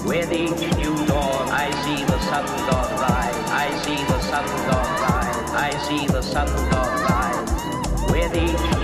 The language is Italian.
With each new dawn I see the sun god rise, I see the sun god rise, I see the sun god rise. With each